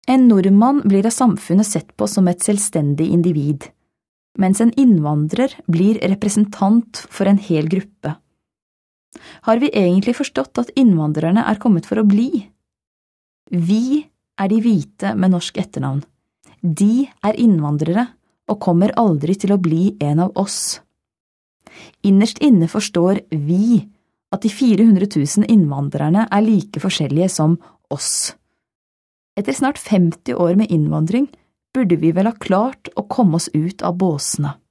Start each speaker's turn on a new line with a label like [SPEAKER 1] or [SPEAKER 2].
[SPEAKER 1] En nordmann blir av samfunnet sett på som et selvstendig individ, mens en innvandrer blir representant for en hel gruppe. Har vi egentlig forstått at innvandrerne er kommet for å bli? Vi er de hvite med norsk etternavn. De er innvandrere og kommer aldri til å bli en av oss. Innerst inne forstår vi at de 400 000 innvandrerne er like forskjellige som oss. Etter snart 50 år med innvandring burde vi vel ha klart å komme oss ut av båsene.